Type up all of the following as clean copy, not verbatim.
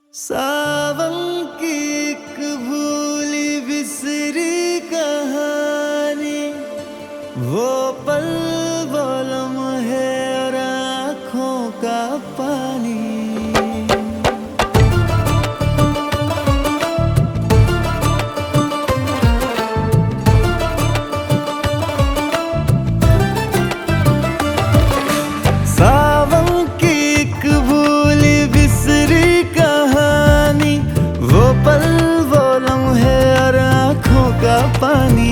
सावन की एक भूली बिसरी कहानी, वो पल वो लम्हे और आँखों का पानी। सावन की एक भूली बिसरी कहानी, वो पल वो लम्हे और आँखों का पानी।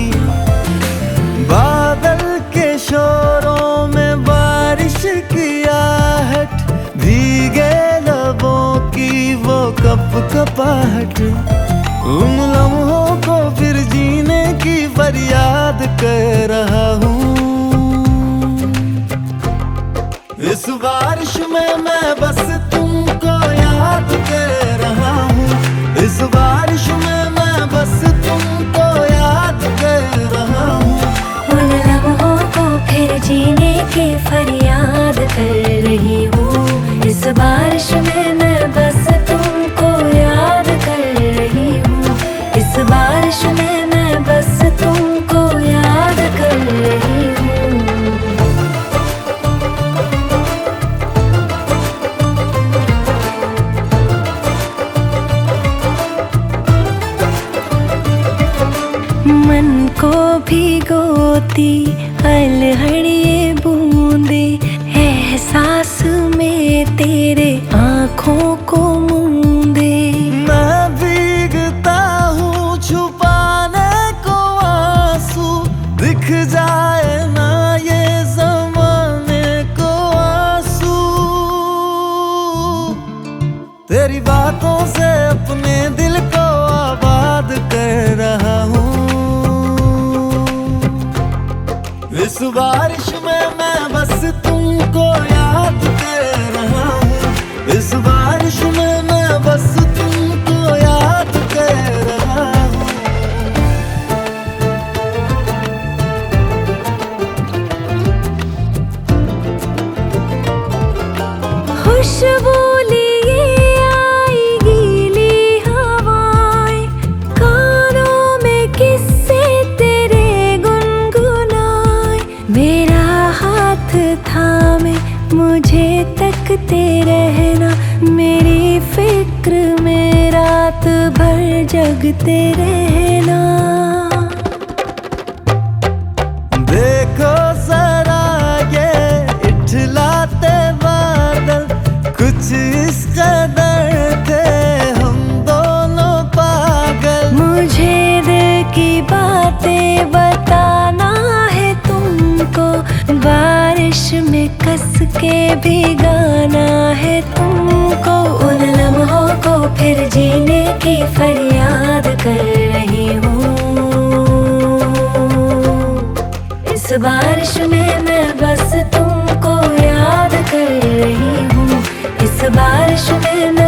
बादल के शोरों में बारिश की आहट, भीगे लबों की वो कपकपाहट। उन लम्हों को फिर जीने की फरियाद कर रहा हूँ। इस बारिश में मैं बस तुमको याद कर रहा हूँ। इस बारिश में मैं बस तुमको याद कर रहा हूँ। उन लम्हों को फिर जीने की फरियाद कर रही हूँ। इस बारिश में मैं बस तुमको याद कर रही हूँ। इस बारिश में मैं बस तुमको याद कर रही हूँ। मन को भिगोती अलहड़िए बूंदे, एहसास में तेरे आँखों को मूंदे। मैं भीगता हूँ छुपाने को आंसू, दिख जाए ना ये ज़माने को आंसू। तेरी बातों से अपने दिल को आबाद कर रहा हूँ। इस बारिश में मैं बस तुमको याद कर रहा हूँ। इस बारिश में मैं बस तुमको याद कर रहा हूँ। खुशबू लिए आई गीली हवाएं, कानों में किस्से तेरे गुनगुनाए। मेरा हाथ थामे मुझे तकते रहना, मेरी फिक्र में रात भर जगते रहना। देखो जरा ये इठलाते बादल, कुछ इस कदर थे हम दोनों पागल। मुझे दिल की बातें बताना है तुमको, बारिश में कस के भिगाना है तुमको। उन लम्हों को फिर जीने की फरियाद कर रही हूँ। इस बारिश में मैं बस तुमको याद कर रही हूँ। इस बारिश में मैं